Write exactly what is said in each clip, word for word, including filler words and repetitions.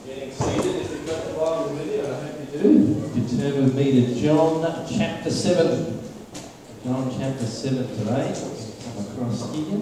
Getting seated, if you've got the Bible with you, and I hope you do. You turn with me to John chapter seven. John chapter seven today. Come across here.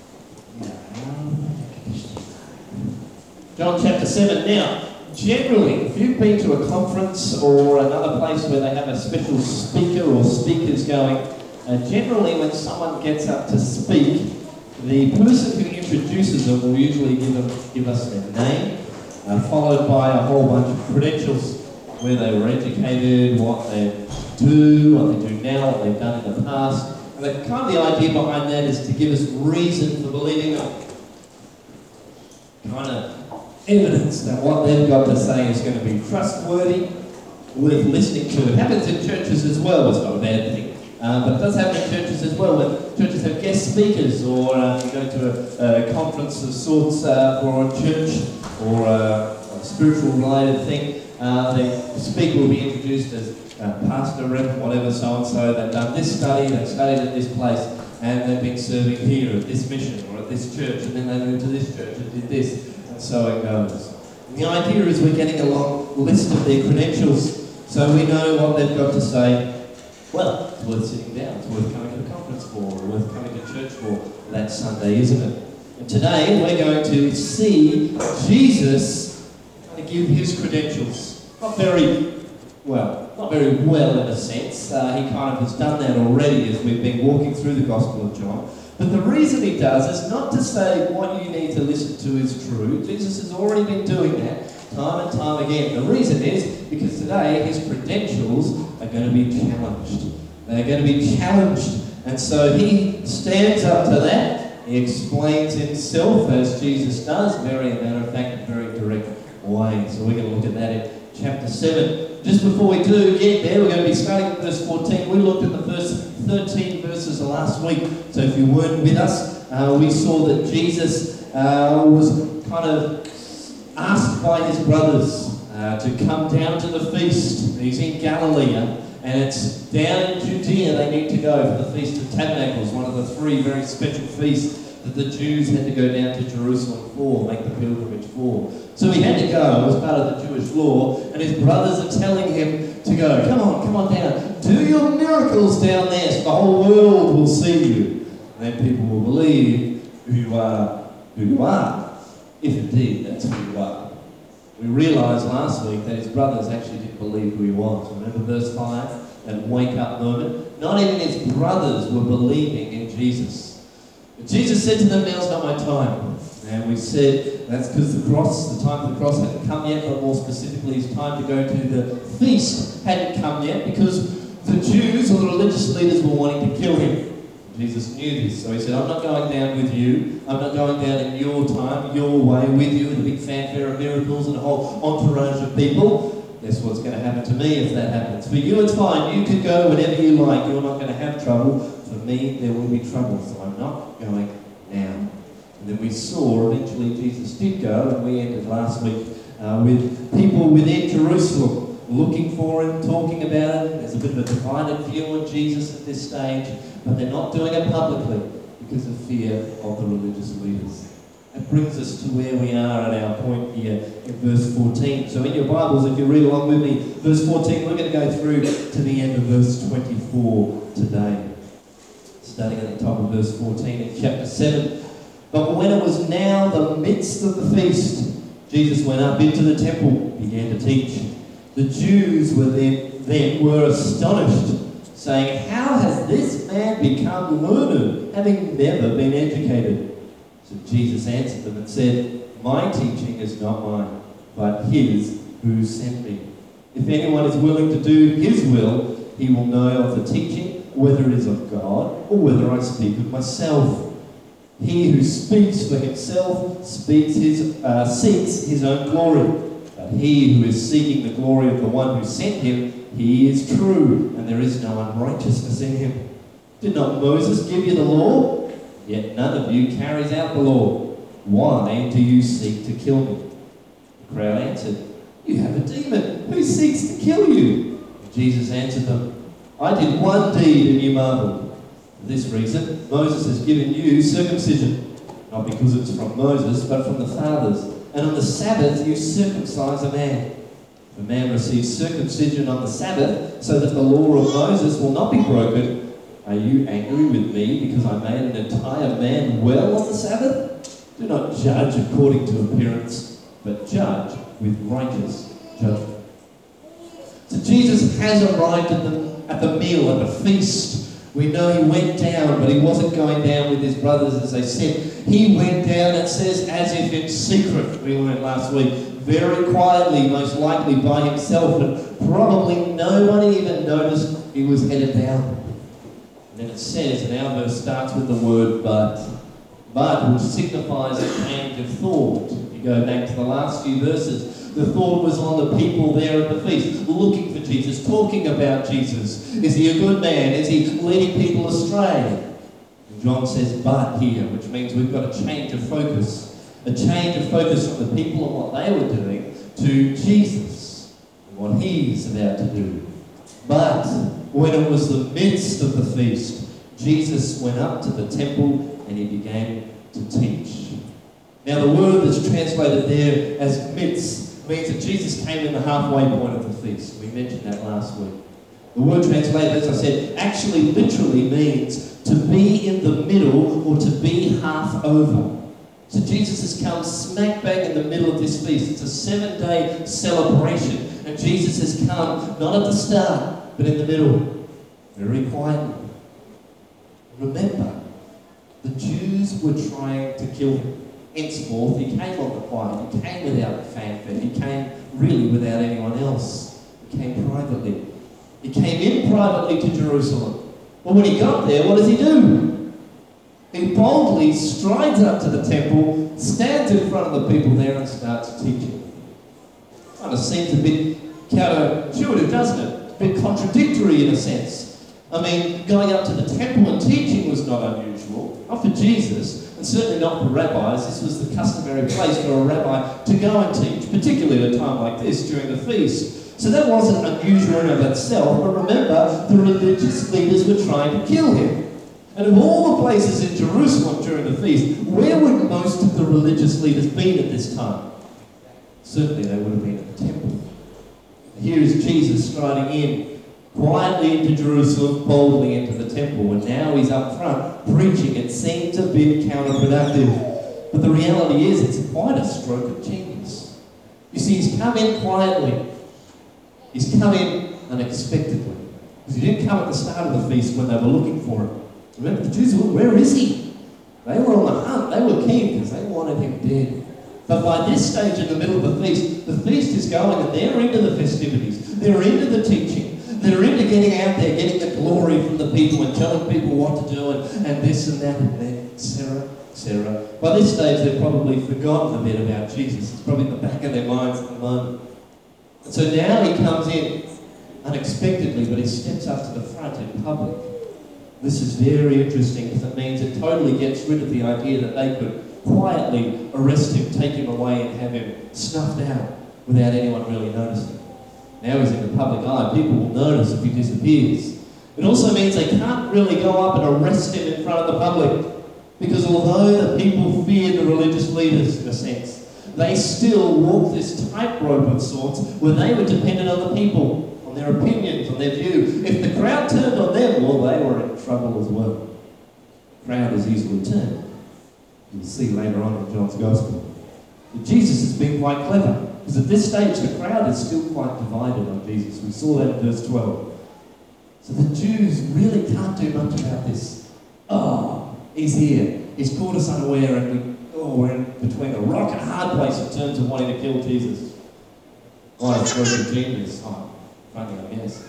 John chapter seven. Now, generally, if you've been to a conference or another place where they have a special speaker or speakers going, uh, generally when someone gets up to speak, the person who introduces them will usually give, them, give us their name, uh, followed by a whole bunch of credentials, where they were educated, what they do, what they do now, what they've done in the past. And the, kind of the idea behind that is to give us reason for believing them. Kind of evidence that what they've got to say is going to be trustworthy, worth listening to. It happens in churches as well. It's not a bad thing. Uh, but it does happen in churches as well, when churches have guest speakers, or uh, you go to a, a conference of sorts uh, for a church, or a, a spiritual related thing. Uh, the speaker will be introduced as uh, pastor, reverend, whatever, so-and-so. They've done this study, they've studied at this place, and they've been serving here at this mission, or at this church, and then they moved to this church and did this, and so it goes. And the idea is we're getting a long list of their credentials, so we know what they've got to say. Well, it's worth sitting down, it's worth coming to the conference for, or worth coming to church for that Sunday, isn't it? And today we're going to see Jesus kind of give his credentials. Not very, well, not very well in a sense. Uh, he kind of has done that already as we've been walking through the Gospel of John. But the reason he does is not to say what you need to listen to is true. Jesus has already been doing that time and time again. The reason is because today his credentials are going to be challenged. They're going to be challenged. And so he stands up to that. He explains himself as Jesus does, very, as a matter of fact, in a very direct way. So we're going to look at that in chapter seven. Just before we do get there, we're going to be starting at verse fourteen. We looked at the first thirteen verses last week. So if you weren't with us, uh, we saw that Jesus uh, was kind of asked by his brothers uh, to come down to the feast. He's in Galilee, and it's down in Judea they need to go for the Feast of Tabernacles, one of the three very special feasts that the Jews had to go down to Jerusalem for, make the pilgrimage for. So he had to go as part of the Jewish law, and his brothers are telling him to go. Come on, come on down. Do your miracles down there so the whole world will see you. And then people will believe who you are, who you are, if indeed that's who you are. We realised last week that his brothers actually didn't believe who he was. Remember verse five, that wake-up moment? Not even his brothers were believing in Jesus. But Jesus said to them, now's not my time. And we said that's because the cross, the time of the cross hadn't come yet, but more specifically his time to go to the feast hadn't come yet, because the Jews or the religious leaders were wanting to kill him. Jesus knew this, so he said, I'm not going down with you. I'm not going down in your time, your way, with you, in a big fanfare of miracles and a whole entourage of people. That's what's going to happen to me if that happens. For you, it's fine. You can go whenever you like. You're not going to have trouble. For me, there will be trouble, so I'm not going now. And then we saw eventually Jesus did go, and we ended last week uh, with people within Jerusalem looking for him, talking about it. There's a bit of a divided view on Jesus at this stage, but they're not doing it publicly because of fear of the religious leaders. That brings us to where we are at our point here in verse fourteen. So in your Bibles, if you read along with me, verse fourteen, we're going to go through to the end of verse twenty-four today. Starting at the top of verse fourteen in chapter seven. But when it was now the midst of the feast, Jesus went up into the temple, began to teach. The Jews were then, then were astonished, saying, how has this man become learned, having never been educated? So Jesus answered them and said, my teaching is not mine, but his who sent me. If anyone is willing to do his will, he will know of the teaching, whether it is of God or whether I speak of myself. He who speaks for himself speaks his, uh, seeks his own glory. But he who is seeking the glory of the one who sent him, he is true, and there is no unrighteousness in him. Did not Moses give you the law? Yet none of you carries out the law. Why do you seek to kill me? The crowd answered, you have a demon. Who seeks to kill you? Jesus answered them, I did one deed and you marveled. For this reason, Moses has given you circumcision, not because it's from Moses, but from the fathers. and on the Sabbath you circumcise a man. If a man receives circumcision on the Sabbath, so that the law of Moses will not be broken, are you angry with me because I made an entire man well on the Sabbath? Do not judge according to appearance, but judge with righteous judgment. So Jesus has arrived at the, at the meal, at the feast. We know he went down, but he wasn't going down with his brothers, as they said. He went down, it says, as if in secret, we learned last week, very quietly, most likely by himself, and probably nobody even noticed he was headed down. And then it says, and our verse starts with the word but, but, which signifies a change of thought. If you go back to the last few verses, the thought was on the people there at the feast, looking for Jesus, talking about Jesus. Is he a good man? Is he leading people astray? And John says, but here, which means we've got a change of focus. A change of focus from the people and what they were doing to Jesus and what he's about to do. But when it was the midst of the feast, Jesus went up to the temple and he began to teach. Now the word that's translated there as midst means that Jesus came in the halfway point of the feast. We mentioned that last week. The word translated, as I said, actually literally means to be in the middle or to be half over. So Jesus has come smack bang in the middle of this feast. It's a seven-day celebration. And Jesus has come not at the start, but in the middle, very quietly. Remember, the Jews were trying to kill him. Henceforth, he came on the quiet. He came without fanfare. He came really without anyone else. He came privately. He came in privately to Jerusalem. But when he got there, what does he do? He boldly strides up to the temple, stands in front of the people there and starts teaching. Kind of seems a bit counterintuitive, doesn't it? A bit contradictory in a sense. I mean, going up to the temple and teaching was not unusual. Not for Jesus. And certainly not for rabbis. This was the customary place for a rabbi to go and teach, particularly at a time like this during the feast. So that wasn't unusual in and of itself, but remember, the religious leaders were trying to kill him. And of all the places in Jerusalem during the feast, where would most of the religious leaders been at this time? Certainly they would have been at the temple. Here is Jesus striding in, quietly into Jerusalem, boldly into the temple, and now he's up front preaching. It seems a bit counterproductive, but the reality is it's quite a stroke of genius. You see, he's come in quietly. He's come in unexpectedly. Because he didn't come at the start of the feast when they were looking for him. Remember, the Jews were, where is he? They were on the hunt. They were keen because they wanted him dead. But by this stage in the middle of the feast, the feast is going and they're into the festivities. They're into the teaching. They're into getting out there, getting the glory from the people and telling people what to do and, and this and that and that, et cetera, et cetera. By this stage, they've probably forgotten a bit about Jesus. It's probably in the back of their minds at the moment. And so now he comes in unexpectedly, but he steps up to the front in public. This is very interesting because it means it totally gets rid of the idea that they could quietly arrest him, take him away and have him snuffed out without anyone really noticing. Now he's in the public eye. People will notice if he disappears. It also means they can't really go up and arrest him in front of the public because although the people feared the religious leaders in a sense, they still walked this tightrope of sorts where they were dependent on the people, on their opinions, on their view. If the crowd turned on them, well, they were in trouble as well. The crowd is easily turned. You'll see later on in John's Gospel. But Jesus has been quite clever. Because at this stage, the crowd is still quite divided on Jesus. We saw that in verse twelve. So the Jews really can't do much about this. Oh, he's here. He's caught us unaware and we, oh, we're in between a rock and a hard place in terms of wanting to kill Jesus. Oh, it's stroke of genius. Oh, funny, I guess.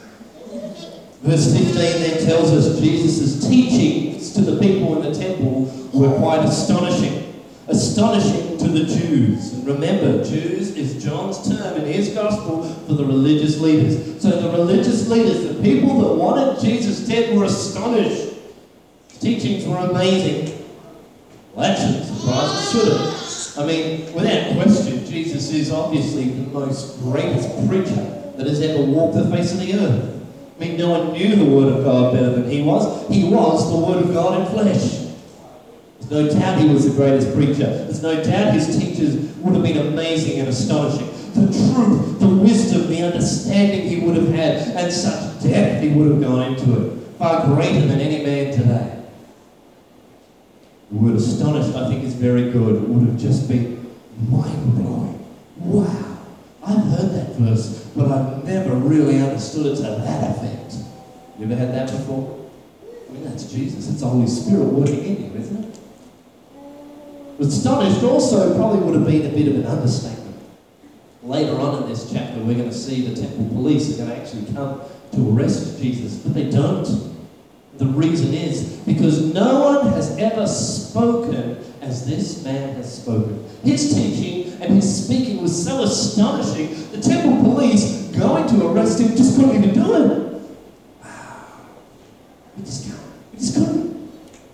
Verse fifteen then tells us Jesus' teachings to the people in the temple were quite astonishing. Astonishing to the Jews. And remember, Jews is John's term in his gospel for the religious leaders. So the religious leaders, the people that wanted Jesus dead, were astonished. His teachings were amazing. Well, that shouldn't surprise us, should it? I mean, without question, Jesus is obviously the most greatest preacher that has ever walked the face of the earth. I mean, no one knew the Word of God better than he was. He was the Word of God in flesh. There's no doubt he was the greatest preacher. There's no doubt his teachers would have been amazing and astonishing. The truth, the wisdom, the understanding he would have had, and such depth he would have gone into it, far greater than any man today. The word astonished, I think, is very good. It would have just been mind-blowing. Wow, I've heard that verse, but I've never really understood it to that effect. You ever had that before? I mean, that's Jesus. It's the Holy Spirit working in you, isn't it? Astonished also probably would have been a bit of an understatement. Later on in this chapter, we're going to see the temple police are going to actually come to arrest Jesus, but they don't. The reason is because no one has ever spoken as this man has spoken. His teaching and his speaking was so astonishing, the temple police going to arrest him just couldn't even do it. Wow. We just can't. We just couldn't.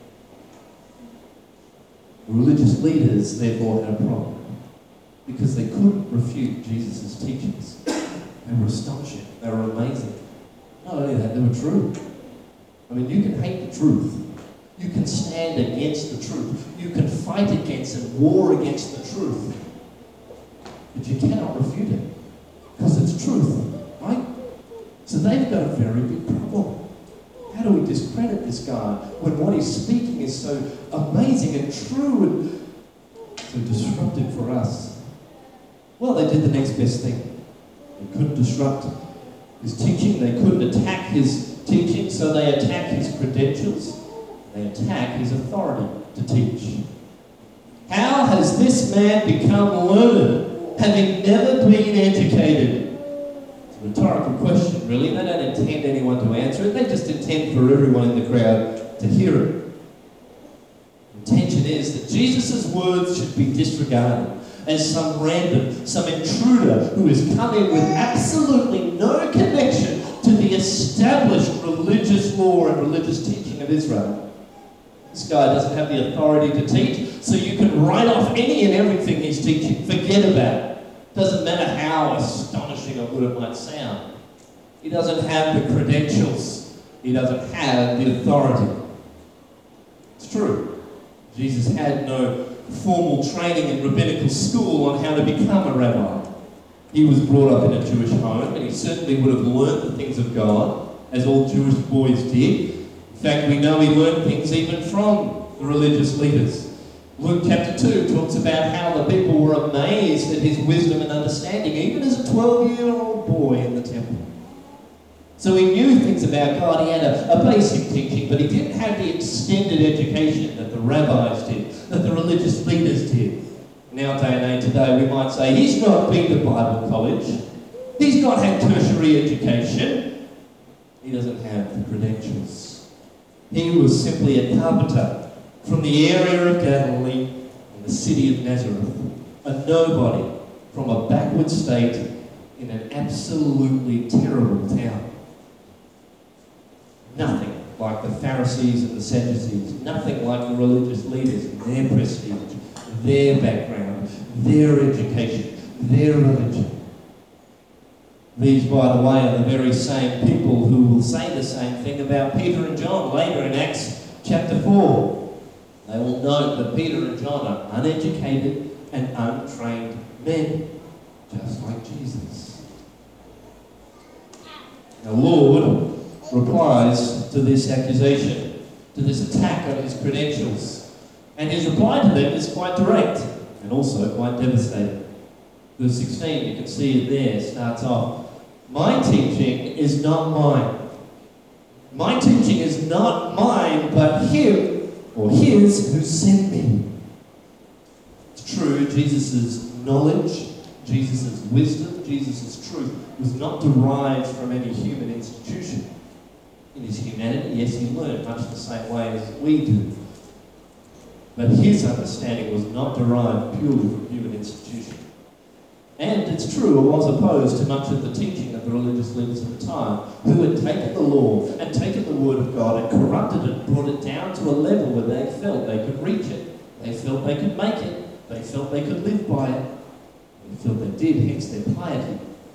The religious leaders, therefore, had a problem because they couldn't refute Jesus' teachings. They were astonishing. They were amazing. Not only that, they were true. I mean, you can hate the truth. You can stand against the truth. You can fight against and war against the truth. But you cannot refute it because it's truth, right? So they've got a very big problem. How do we discredit this guy when what he's speaking is so amazing and true and so disruptive for us? Well, they did the next best thing. They couldn't disrupt his teaching. They couldn't attack his teaching, so they attack his credentials. They attack his authority to teach. How has this man become learned, having never been educated? It's a rhetorical question, really. They don't intend anyone to answer it. They just intend for everyone in the crowd to hear it. The intention is that Jesus' words should be disregarded as some random, some intruder who has come in with absolutely no connection to the established religious law and religious teaching of Israel. This guy doesn't have the authority to teach, so you can write off any and everything he's teaching. Forget about it. Doesn't matter how astonishing or good it might sound. He doesn't have the credentials. He doesn't have the authority. It's true. Jesus had no formal training in rabbinical school on how to become a rabbi. He was brought up in a Jewish home, and he certainly would have learned the things of God, as all Jewish boys did. In fact, we know he learned things even from the religious leaders. Luke chapter two talks about how the people were amazed at his wisdom and understanding, even as a twelve-year-old boy in the temple. So he knew things about God. He had a, a basic teaching, but he didn't have the extended education that the rabbis did, that the religious leaders did. In our day and age today, we might say, he's not been to Bible college. He's not had tertiary education. He doesn't have the credentials. He was simply a carpenter from the area of Galilee in the city of Nazareth. A nobody from a backward state in an absolutely terrible town. Nothing like the Pharisees and the Sadducees. Nothing like the religious leaders and their prestige, their background, their education, their religion. These, by the way, are the very same people who will say the same thing about Peter and John later in Acts chapter four. They will note that Peter and John are uneducated and untrained men, just like Jesus. The Lord replies to this accusation, to this attack on his credentials. And his reply to them is quite direct and also quite devastating. Verse sixteen, you can see it there, starts off, "My teaching is not mine. My teaching is not mine, but him, or his, who sent me." It's true, Jesus' knowledge, Jesus' wisdom, Jesus' truth was not derived from any human institution. In his humanity, yes, he learned much the same way as we do. But his understanding was not derived purely from human institution. And it's true, it was opposed to much of the teaching of the religious leaders of the time, who had taken the law and taken the word of God and corrupted it, brought it down to a level where they felt they could reach it. They felt they could make it. They felt they could live by it. They felt they did, hence their piety.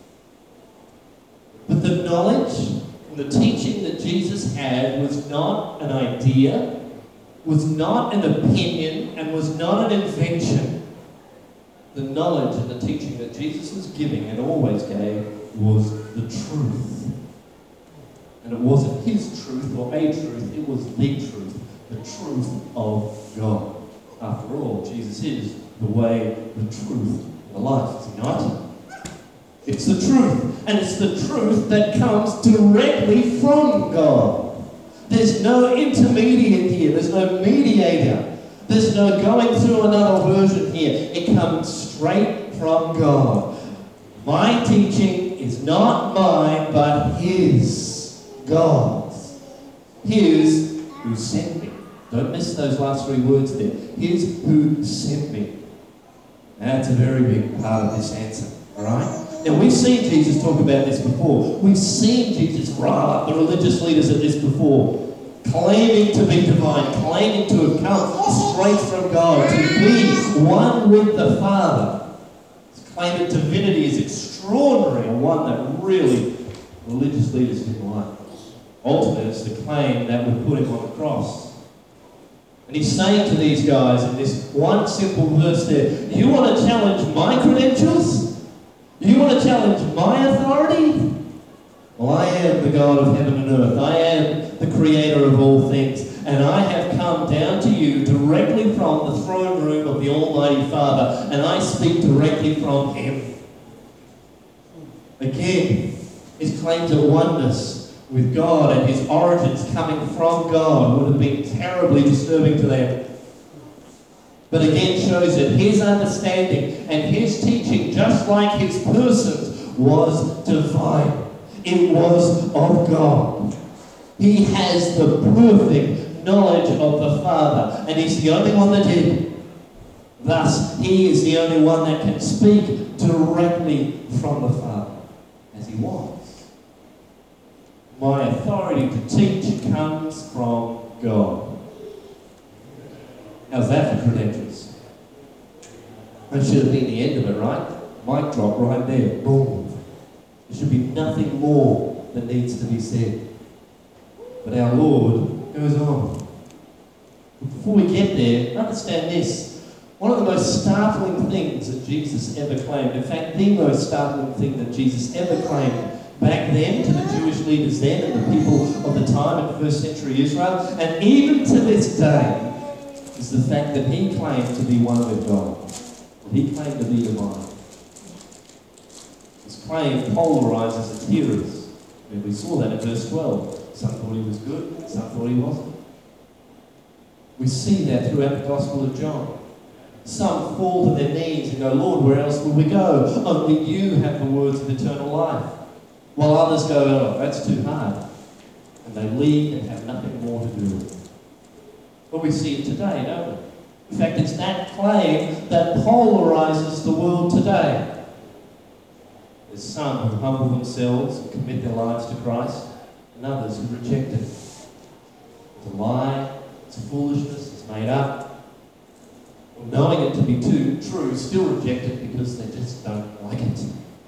But the knowledge and the teaching that Jesus had was not an idea. was not an opinion and was not an invention. The knowledge and the teaching that Jesus was giving and always gave was the truth. And it wasn't his truth or a truth, it was the truth, the truth of God. After all, Jesus is the way, the truth, and the life, is he not? It's the truth, and it's the truth that comes directly from God. There's no intermediate here, there's no mediator, there's no going through another version here. It comes straight from God. My teaching is not mine, but his, God's. His who sent me. Don't miss those last three words there. His who sent me. That's a very big part of this answer, all right? Now, we've seen Jesus talk about this before. We've seen Jesus rile up the religious leaders at this before, claiming to be divine, claiming to have come straight from God, to be one with the Father. His claim of divinity is extraordinary, and one that really religious leaders didn't like. Ultimately, it's the claim that would put him on the cross. And he's saying to these guys in this one simple verse there, you want to challenge my credentials? You want to challenge my authority? Well, I am the God of heaven and earth. I am the creator of all things. And I have come down to you directly from the throne room of the Almighty Father. And I speak directly from him. Again, his claim to oneness with God and his origins coming from God would have been terribly disturbing to them. But again shows that his understanding and his teaching, just like his persons, was divine. It was of God. He has the perfect knowledge of the Father, and he's the only one that did. Thus, he is the only one that can speak directly from the Father, as he was. My authority to teach comes from God. How's that for credentials? That should have been the end of it, right? Mic drop right there. Boom. There should be nothing more that needs to be said. But our Lord goes on. Before we get there, understand this. One of the most startling things that Jesus ever claimed, in fact, the most startling thing that Jesus ever claimed back then to the Jewish leaders then and the people of the time in first century Israel, and even to this day, is the fact that he claimed to be one with God. That he claimed to be divine. His claim polarizes its hearers. And we saw that in verse twelve. Some thought he was good, some thought he wasn't. We see that throughout the Gospel of John. Some fall to their knees and go, Lord, where else would we go? Only you have the words of eternal life. While others go, oh, that's too hard. And they leave and have nothing more to do with it. But we see it today, don't we? In fact, it's that claim that polarizes the world today. There's some who humble themselves and commit their lives to Christ, and others who reject it. It's a lie, it's a foolishness, it's made up. Or knowing it to be too true, still reject it because they just don't like it.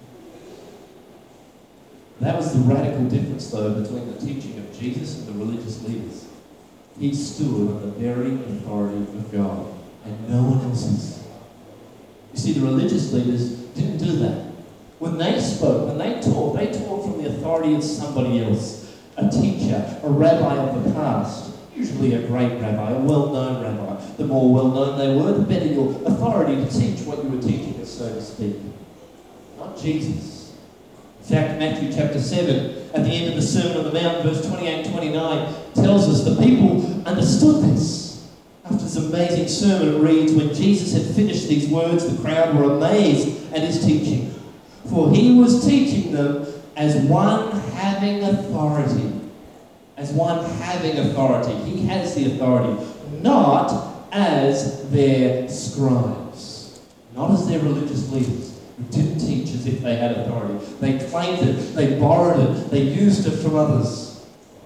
That was the radical difference, though, between the teaching of Jesus and the religious leaders. He stood on the very authority of God, and no one else's. You see, the religious leaders didn't do that. When they spoke, when they taught, they taught from the authority of somebody else, a teacher, a rabbi of the past, usually a great rabbi, a well-known rabbi. The more well-known they were, the better your authority to teach what you were teaching, so to speak. Not Jesus. In fact, Matthew chapter seven, at the end of the Sermon on the Mount, verse twenty-eight and twenty-nine, tells us the people understood this. After this amazing sermon, it reads, when Jesus had finished these words, the crowd were amazed at his teaching. For he was teaching them as one having authority. As one having authority. He has the authority. Not as their scribes. Not as their religious leaders. Who didn't teach as if they had authority. They claimed it, they borrowed it, they used it from others.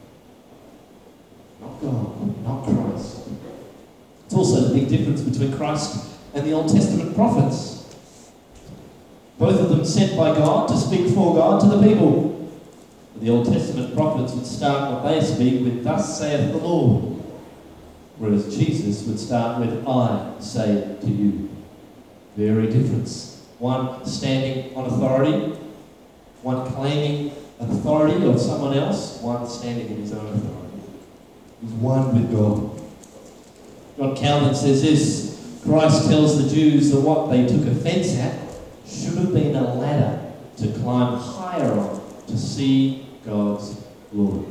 Not God, not Christ. It's also the big difference between Christ and the Old Testament prophets. Both of them sent by God to speak for God to the people. The Old Testament prophets would start what they speak with, thus saith the Lord. whereas Jesus would start with, I say it to you. Very difference. One standing on authority, one claiming authority of someone else, one standing in his own authority. He's one with God. John Calvin says this: Christ tells the Jews that what they took offence at should have been a ladder to climb higher on to see God's glory.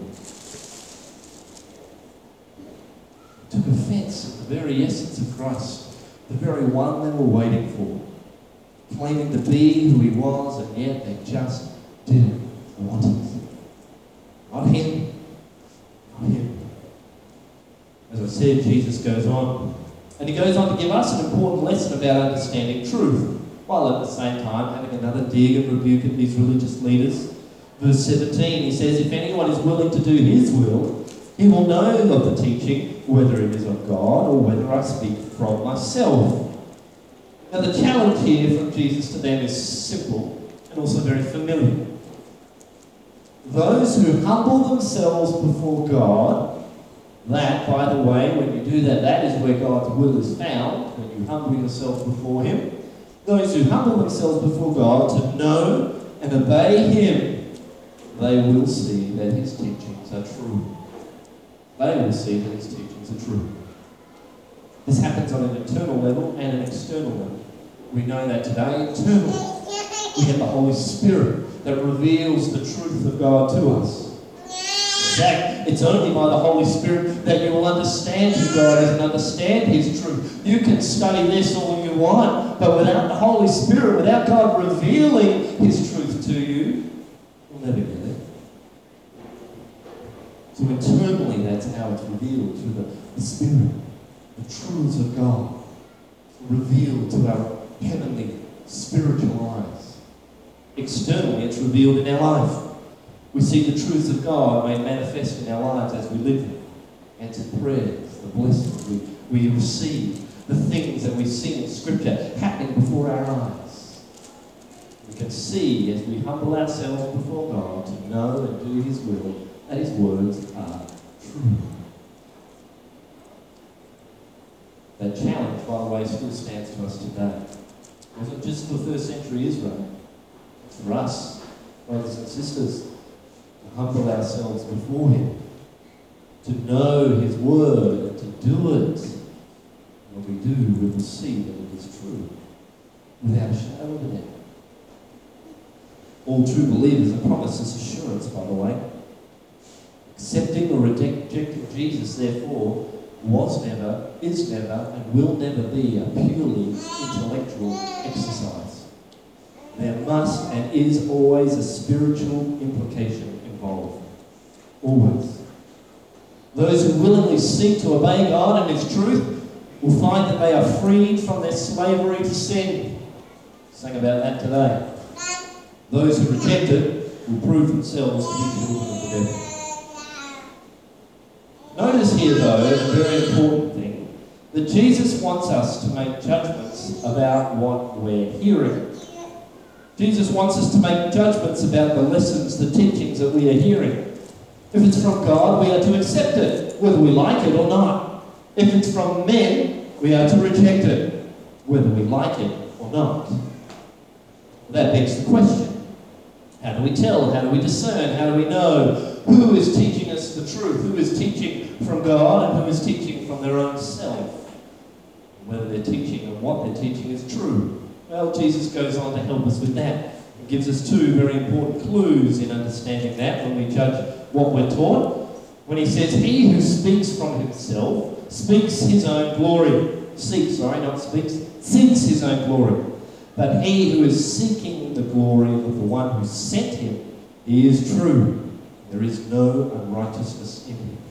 Took offence at the very essence of Christ, the very one they were waiting for, claiming to be who he was, and yet they just didn't want it. Not him. Not him. As I said, Jesus goes on, and he goes on to give us an important lesson about understanding truth, while at the same time having another dig and rebuke at these religious leaders. Verse seventeen, he says, if anyone is willing to do his will, he will know of the teaching, whether it is of God or whether I speak from myself. Now the challenge here from Jesus to them is simple and also very familiar. Those who humble themselves before God, that, by the way, when you do that, that is where God's will is found, when you humble yourself before him. Those who humble themselves before God to know and obey him, they will see that his teachings are true. They will see that his teachings are true. This happens on an internal level and an external level. We know that today. Internally, we have the Holy Spirit that reveals the truth of God to us. In fact, it's only by the Holy Spirit that you will understand who God is and understand his truth. You can study this all you want, but without the Holy Spirit, without God revealing his truth to you, you'll never get it. So internally, that's how it's revealed through the, the Spirit. The truths of God revealed to our heavenly, spiritual eyes. Externally, it's revealed in our life. We see the truths of God made manifest in our lives as we live them. Answered prayers, the blessings we, we receive, the things that we see in Scripture happening before our eyes. We can see as we humble ourselves before God to know and do his will that his words are true. That challenge, by the way, still stands to us today. It wasn't just for first century Israel. It's for us, brothers and sisters, to humble ourselves before him, to know his word and to do it. When we do, we will see that it is true, without a shadow of a doubt. All true believers are promised this assurance, by the way. Accepting or rejecting Jesus, therefore, was never, is never, and will never be a purely intellectual exercise. There must and is always a spiritual implication involved. Always. Those who willingly seek to obey God and his truth will find that they are freed from their slavery to sin. Sang about that today. Those who reject it will prove themselves to be children of the devil. Notice here, though, a very important thing, that Jesus wants us to make judgments about what we're hearing. Jesus wants us to make judgments about the lessons, the teachings that we are hearing. If it's from God, we are to accept it, whether we like it or not. If it's from men, we are to reject it, whether we like it or not. That begs the question, how do we tell? How do we discern? How do we know who is teaching us the truth? Who is teaching from God and who is teaching from their own self? Whether their teaching and what they're teaching is true. Well, Jesus goes on to help us with that. He gives us two very important clues in understanding that when we judge what we're taught. When he says, he who speaks from himself speaks his own glory. Seeks, sorry, not speaks. Seeks his own glory. But he who is seeking the glory of the one who sent him, he is true. There is no unrighteousness in him.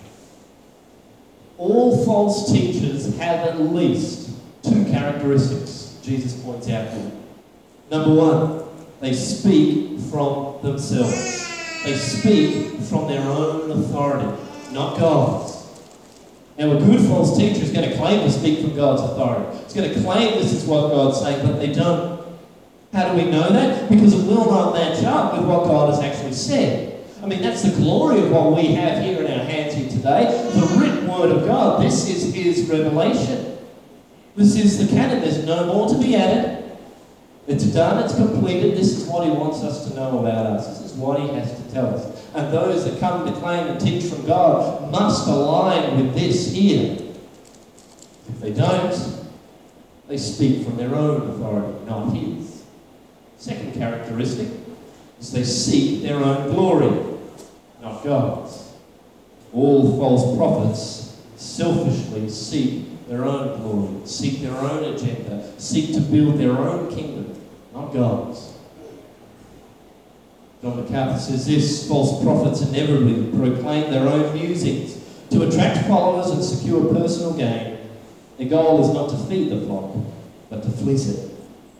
All false teachers have at least two characteristics, Jesus points out here. Number one, they speak from themselves. They speak from their own authority, not God's. Now, a good false teacher is going to claim to speak from God's authority. It's going to claim this is what God's saying, but they don't. How do we know that? Because it will not match up with what God has actually said. I mean, that's the glory of what we have here in our hands here today. The written word of God. This is his revelation. This is the canon. There's no more to be added. It's done, it's completed. This is what he wants us to know about us. This is what he has to tell us. And those that come to claim and teach from God must align with this here. If they don't, they speak from their own authority, not his. Second characteristic is they seek their own glory, not God's. All false prophets selfishly seek their own glory, seek their own agenda, seek to build their own kingdom, not God's. John MacArthur says this: false prophets inevitably proclaim their own musings to attract followers and secure personal gain. Their goal is not to feed the flock, but to fleece it.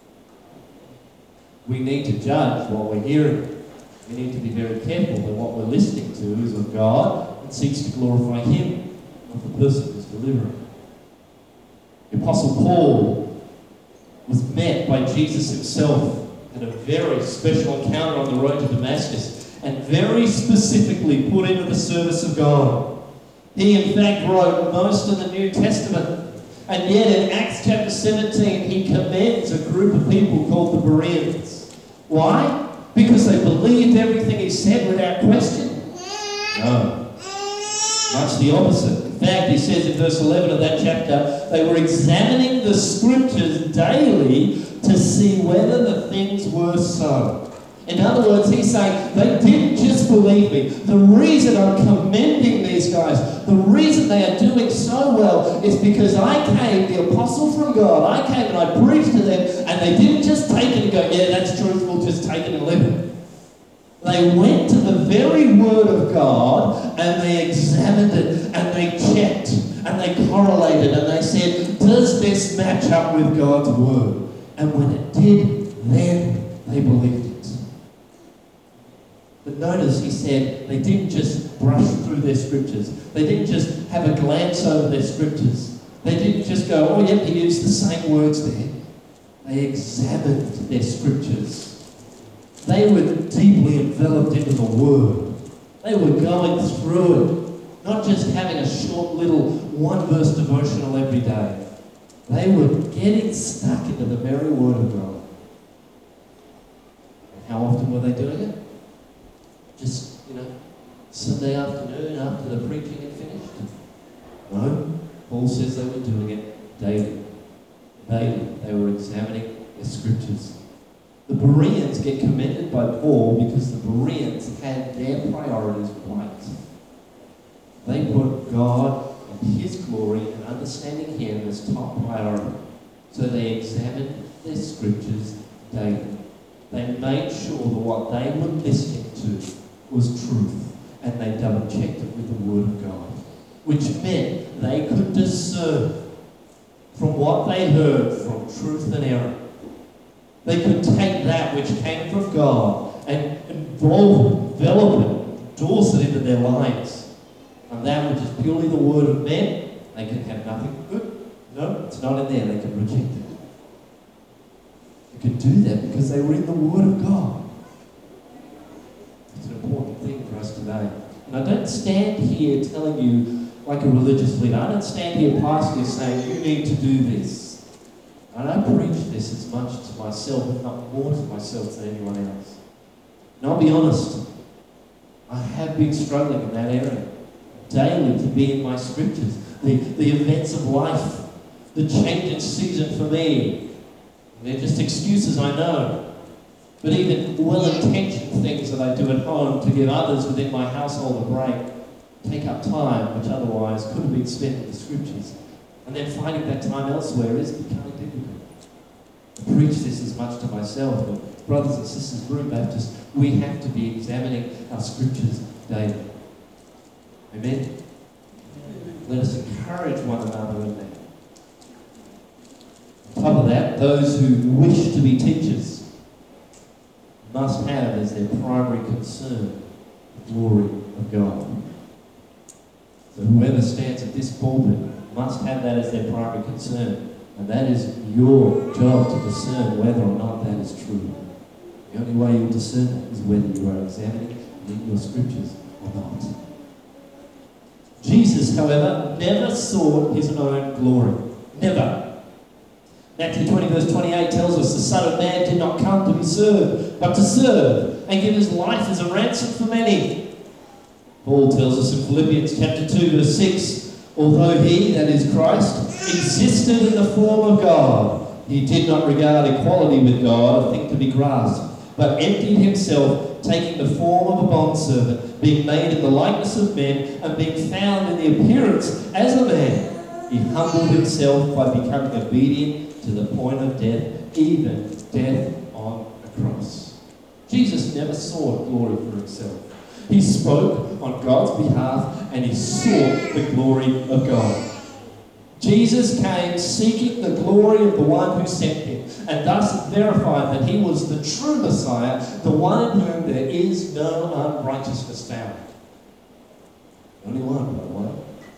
We need to judge what we're hearing. We need to be very careful that what we're listening to is of God and seeks to glorify him, not the person who's delivering. The Apostle Paul was met by Jesus himself at a very special encounter on the road to Damascus, and very specifically put into the service of God. He in fact wrote most of the New Testament. And yet in Acts chapter seventeen, he commends a group of people called the Bereans. Why? Because they believed everything he said without question? No. Much the opposite. In fact, he says in verse eleven of that chapter, they were examining the scriptures daily to see whether the things were so. In other words, he's saying they didn't just believe me. The reason I'm commending these guys, the reason they are doing so well is because I came, the apostle from God, I came and I preached to them, and they didn't just take it and go, yeah, that's truthful, just take it and live it. They went to the very word of God and they examined it and they checked and they correlated and they said, does this match up with God's word? And when it did, then they believed it. But notice he said they didn't just brush through their scriptures. They didn't just have a glance over their scriptures. They didn't just go, oh yep, he used the same words there. They examined their scriptures. They were deeply enveloped into the word. They were going through it, not just having a short little one-verse devotional every day. They were getting stuck into the very word of God. And how often were they doing it? Just, you know, Sunday afternoon after the preaching had finished? No. Paul says they were doing it daily. Daily. They were examining their scriptures. The Bereans get commended by Paul because the Bereans had their priorities right. They put God and his glory and understanding him as top priority. So they examined their scriptures daily. They made sure that what they were listening to was truth, and they double-checked it with the word of God, which meant they could discern from what they heard from truth and error. They could take that which came from God and involve, envelop it, endorse it into their lives. And that which is purely the word of men, they can have nothing good. No, it's not in there. They can reject it. They could do that because they were in the word of God. It's an important thing for us today. And I don't stand here telling you like a religious leader. I don't stand here pastorally saying you need to do this. And I preach this as much to myself, if not more to myself than anyone else. And I'll be honest, I have been struggling in that area daily to be in my scriptures. The, the events of life, the change in season for me. They're just excuses, I know. But even well-intentioned things that I do at home to give others within my household a break take up time which otherwise could have been spent in the scriptures. And then finding that time elsewhere is becoming difficult. I preach this as much to myself, but brothers and sisters, Broome Baptist, we have to be examining our scriptures daily. Amen? Let us encourage one another in that. On top of that, those who wish to be teachers must have as their primary concern the glory of God. So whoever stands at this pulpit must have that as their primary concern. And that is your job to discern whether or not that is true. The only way you'll discern that is whether you are examining in your scriptures or not. Jesus, however, never sought his own glory. Never. Matthew twenty verse twenty-eight tells us the Son of Man did not come to be served, but to serve and give his life as a ransom for many. Paul tells us in Philippians chapter two verse six, although he, that is Christ, existed in the form of God, he did not regard equality with God a thing to be grasped, but emptied himself, taking the form of a bondservant, being made in the likeness of men, and being found in the appearance as a man. He humbled himself by becoming obedient to the point of death, even death on a cross. Jesus never sought glory for himself. He spoke on God's behalf, and he sought the glory of God. Jesus came seeking the glory of the one who sent him, and thus verified that he was the true Messiah, the one in whom there is no unrighteousness found. Only one, by the way.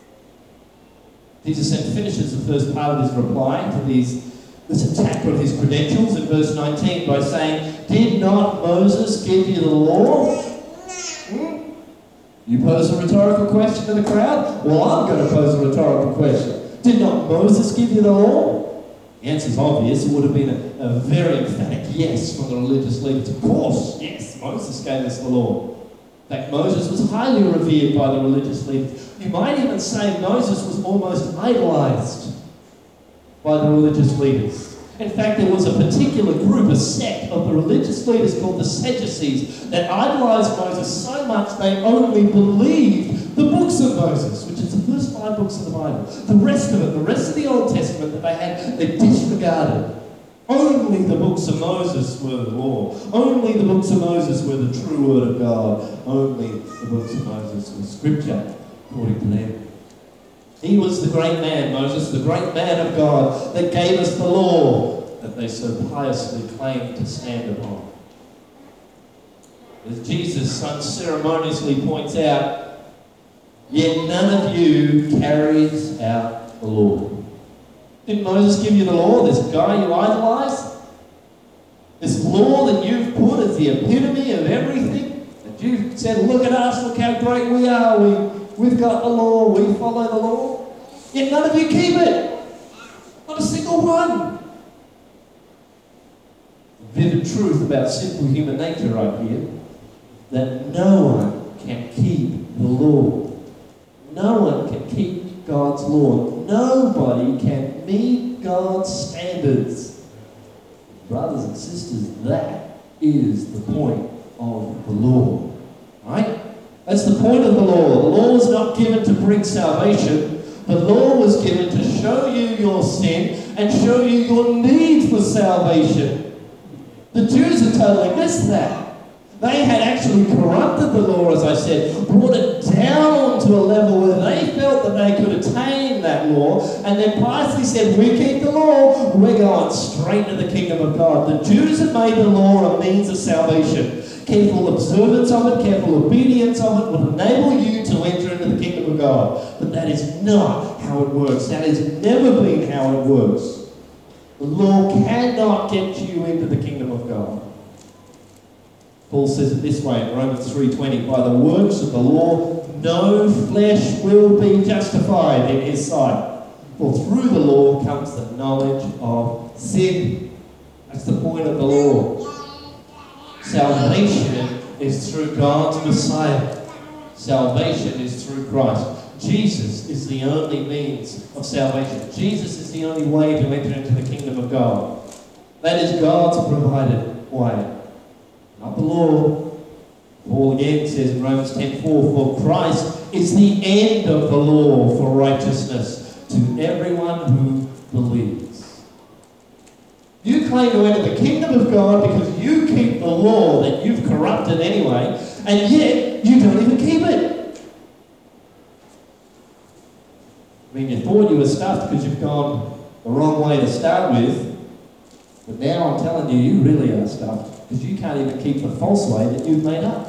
Jesus then finishes the first part of his reply to these, this attack on his credentials in verse nineteen by saying, did not Moses give you the law? Hmm? You pose a rhetorical question to the crowd? Well, I'm going to pose a rhetorical question. Did not Moses give you the law? The answer is obvious. It would have been a, a very emphatic yes from the religious leaders. Of course, yes, Moses gave us the law. In fact, Moses was highly revered by the religious leaders. You might even say Moses was almost idolized by the religious leaders. In fact, there was a particular group, a sect of the religious leaders called the Sadducees that idolized Moses so much they only believed the books of Moses, which is the first five books of the Bible. The rest of it, the rest of the Old Testament that they had, they disregarded. Only the books of Moses were the law. Only the books of Moses were the true word of God. Only the books of Moses were scripture, according to them. He was the great man, Moses, the great man of God that gave us the law that they so piously claimed to stand upon. As Jesus unceremoniously points out, yet none of you carries out the law. Didn't Moses give you the law, this guy you idolize? This law that you've put as the epitome of everything? That you've said, look at us, look how great we are, we, we've got the law, we follow the law. Yet none of you keep it. Not a single one. Vivid truth about simple human nature right here, that no one can keep the law. No one can keep God's law. Nobody can meet God's standards. Brothers and sisters, that is the point of the law. Right? That's the point of the law. The law was not given to bring salvation. The law was given to show you your sin and show you your need for salvation. The Jews had totally missed that. They had actually corrupted the law, as I said, brought it down to a level where they felt that they could attain that law, and then piously said, we keep the law, we're going straight to the kingdom of God. The Jews had made the law a means of salvation. Careful observance of it, careful obedience of it will enable you to enter into the kingdom of God. But that is not how it works. That has never been how it works. The law cannot get you into the kingdom of God. Paul says it this way in Romans three twenty, by the works of the law, no flesh will be justified in his sight. For through the law comes the knowledge of sin. That's the point of the law. Salvation is through God's Messiah. Salvation is through Christ. Jesus is the only means of salvation. Jesus is the only way to enter into the kingdom of God. That is God's provided way. Not the law. Paul again says in Romans ten four, for Christ is the end of the law for righteousness to everyone who believes. You claim to enter the kingdom of God because you keep the law that you've corrupted anyway, and yet you don't even keep it. I mean, you thought you were stuffed because you've gone the wrong way to start with, but now I'm telling you, you really are stuffed because you can't even keep the false way that you've made up.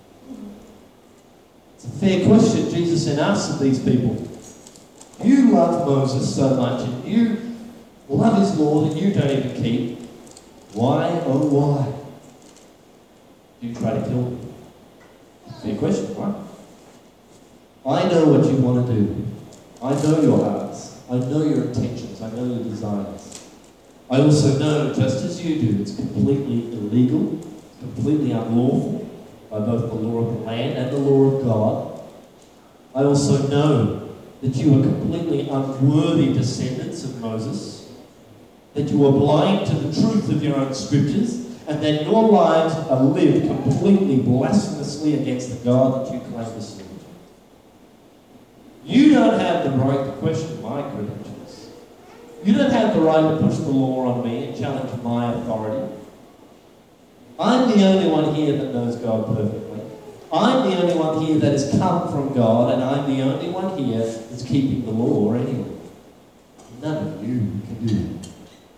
It's a fair question Jesus then asks of these people. You love Moses so much and you love his law that you don't even keep. Why, oh why, do you try to kill him? Fair question, right? I know what you want to do. I know your hearts. I know your intentions. I know your desires. I also know, just as you do, it's completely illegal, completely unlawful by both the law of the land and the law of God. I also know that you are completely unworthy descendants of Moses, that you are blind to the truth of your own scriptures, and that your lives are lived completely blasphemously against the God that you claim to serve. You don't have the right to question my credentials. You don't have the right to push the law on me and challenge my authority. I'm the only one here that knows God perfectly. I'm the only one here that has come from God, and I'm the only one here that's keeping the law anyway. None of you can do that.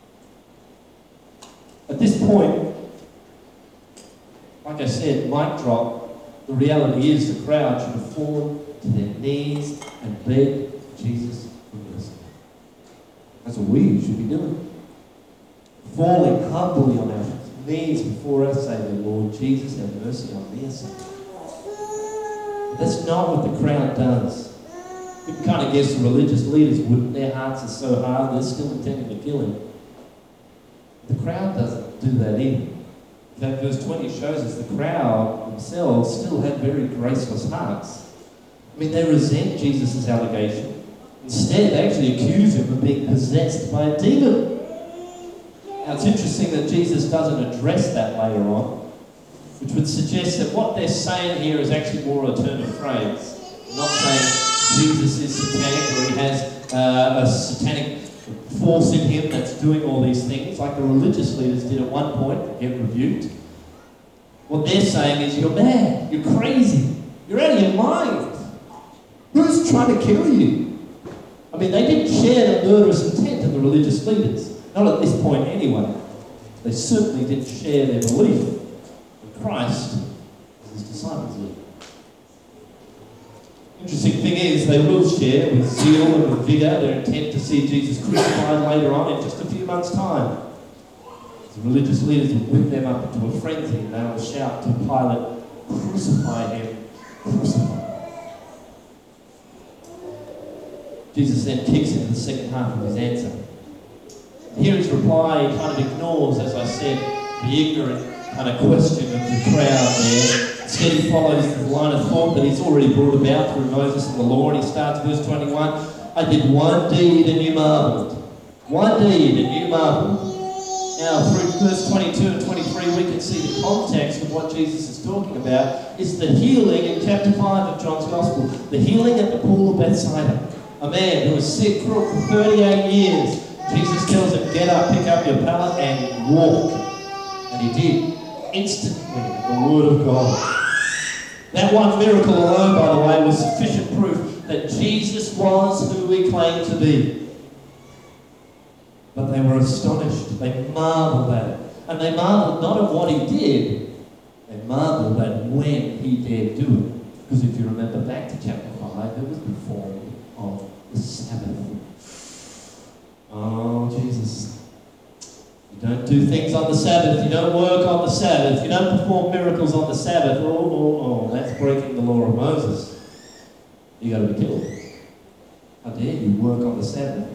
At this point, like I said, mic drop, the reality is the crowd should have fallen to their knees and begged Jesus for mercy. That's what we should be doing. Falling humbly on our knees before our Saviour, Lord Jesus, have mercy on me, a sinner. That's not what the crowd does. You can kind of guess the religious leaders wouldn't. Their hearts are so hard, they're still intending to kill him. The crowd doesn't do that either. In fact, verse twenty shows us the crowd themselves still had very graceless hearts. I mean, they resent Jesus' allegation. Instead, they actually accuse him of being possessed by a demon. Now, it's interesting that Jesus doesn't address that later on, which would suggest that what they're saying here is actually more a turn of phrase. They're not saying Jesus is satanic or he has uh, a satanic force in him that's doing all these things, like the religious leaders did at one point and get rebuked. What they're saying is, you're mad, you're crazy, you're out of your mind. Who's trying to kill you? I mean, they didn't share the murderous intent of the religious leaders. Not at this point anyway. They certainly didn't share their belief in Christ as his disciples did. Interesting thing is, they will share with zeal and with vigour their intent to see Jesus crucified later on in just a few months' time. The religious leaders will whip them up into a frenzy and they will shout to Pilate, "Crucify him, crucify him." Jesus then kicks into the second half of his answer. Here his reply, he kind of ignores, as I said, the ignorant kind of question of the crowd there. Instead, he follows the line of thought that he's already brought about through Moses and the law, and he starts verse twenty-one. I did one deed and you marveled. One deed and you marveled. Now, through verse twenty-two and twenty-three, we can see the context of what Jesus is talking about. It's the healing in chapter five of John's Gospel. The healing at the pool of Bethsaida. A man who was sick for thirty-eight years. Jesus tells him, get up, pick up your pallet and walk. And he did. Instantly, the word of God. That one miracle alone, by the way, was sufficient proof that Jesus was who he claimed to be. But they were astonished. They marveled at it. And they marveled not at what he did. They marveled at when he dared do it. Because if you remember back to chapter five, it was performed on the Sabbath. Oh, Jesus. You don't do things on the Sabbath. You don't work on the Sabbath. You don't perform miracles on the Sabbath. Oh, oh, oh, that's breaking the law of Moses. You got to be killed. How dare you work on the Sabbath?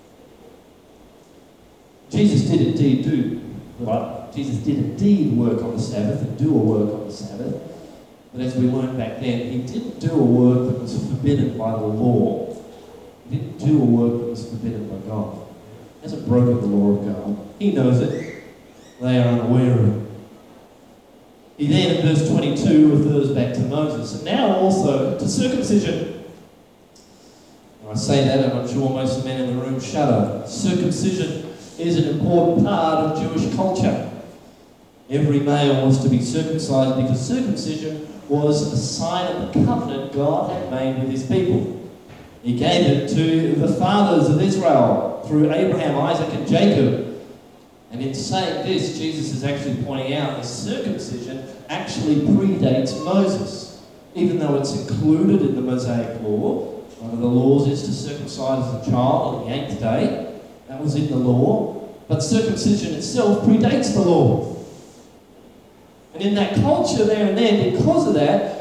Jesus did indeed do, right? Jesus did indeed work on the Sabbath and do a work on the Sabbath. But as we learned back then, he didn't do a work that was forbidden by the law. He didn't do a work that was forbidden by God. He hasn't broken the law of God. He knows it. They are unaware of it. He then, in verse twenty-two, refers back to Moses, and now also to circumcision. When I say that, and I'm sure most of the men in the room shudder. Circumcision is an important part of Jewish culture. Every male was to be circumcised because circumcision was a sign of the covenant God had made with his people. He gave it to the fathers of Israel through Abraham, Isaac, and Jacob. And in saying this, Jesus is actually pointing out that circumcision actually predates Moses. Even though it's included in the Mosaic law, one of the laws is to circumcise a child on the eighth day. That was in the law. But circumcision itself predates the law. And in that culture there and then, because of that,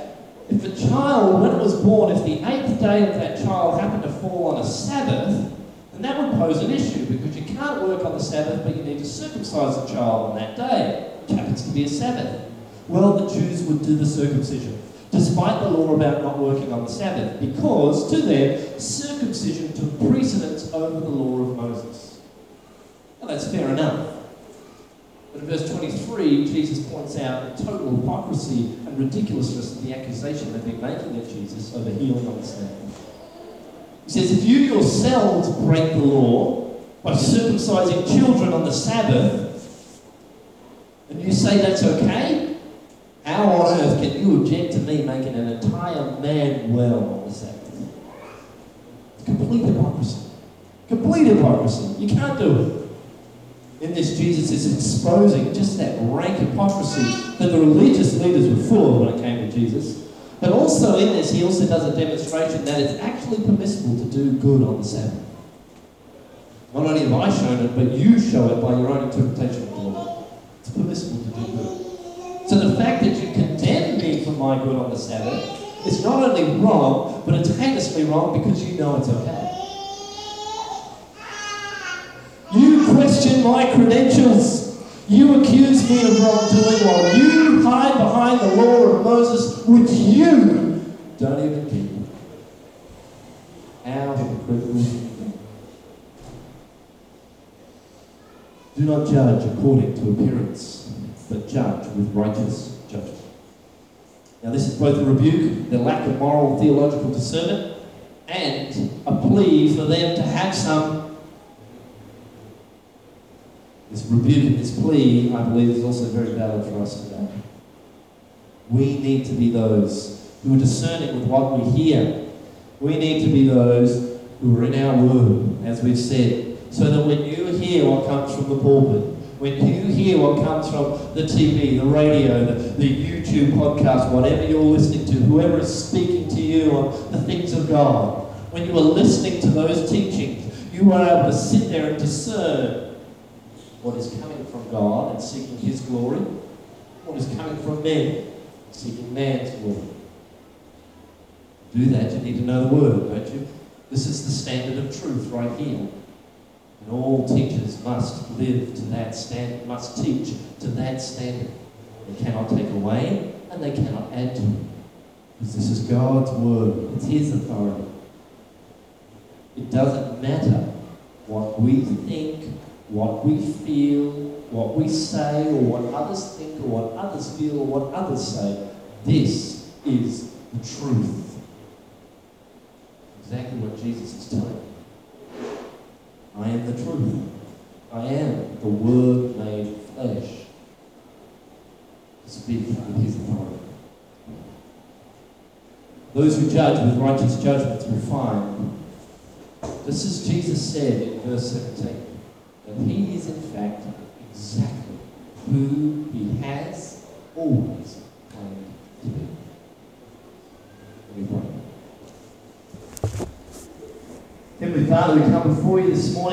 If a child, when it was born, if the eighth day of that child happened to fall on a Sabbath, then that would pose an issue, because you can't work on the Sabbath, but you need to circumcise the child on that day, which happens to be a Sabbath. Well, the Jews would do the circumcision, despite the law about not working on the Sabbath, because to them, circumcision took precedence over the law of Moses. Now, that's fair enough. But in verse twenty-three, Jesus points out the total hypocrisy and ridiculousness of the accusation they've been making of Jesus over healing on the Sabbath. He says, if you yourselves break the law by circumcising children on the Sabbath, and you say that's okay, how on earth can you object to me making an entire man well on the Sabbath? Complete hypocrisy. Complete hypocrisy. You can't do it. In this, Jesus is exposing just that rank hypocrisy that the religious leaders were full of when it came to Jesus. But also in this, he also does a demonstration that it's actually permissible to do good on the Sabbath. Not only have I shown it, but you show it by your own interpretation of the law. It's permissible to do good. So the fact that you condemn me for my good on the Sabbath is not only wrong, but it's heinously wrong because you know it's okay. You question my credentials. You accuse me of wrongdoing while you hide behind the law of Moses, which you don't even keep. How hypocritical is it? Do not judge according to appearance, but judge with righteous judgment. Now this is both a rebuke, the lack of moral theological discernment, and a plea for them to have some. This rebuke and this plea, I believe, is also very valid for us today. We need to be those who are discerning with what we hear. We need to be those who are in our word, as we've said, so that when you hear what comes from the pulpit, when you hear what comes from the T V, the radio, the, the YouTube podcast, whatever you're listening to, whoever is speaking to you on the things of God, when you are listening to those teachings, you are able to sit there and discern what is coming from God and seeking His glory, what is coming from men, seeking man's glory. To do that, you need to know the Word, don't you? This is the standard of truth right here. And all teachers must live to that standard, must teach to that standard. They cannot take away and they cannot add to it. Because this is God's Word. It's His authority. It doesn't matter what we think, what we feel, what we say, or what others think, or what others feel, or what others say. This is the truth. Exactly what Jesus is telling you. I am the truth. I am the Word made flesh. To speak with His authority. Those who judge with righteous judgments will find, just as Jesus said in verse seventeen, that He is in fact exactly who He has always claimed to be. Let me pray. Heavenly Father, we come before you this morning.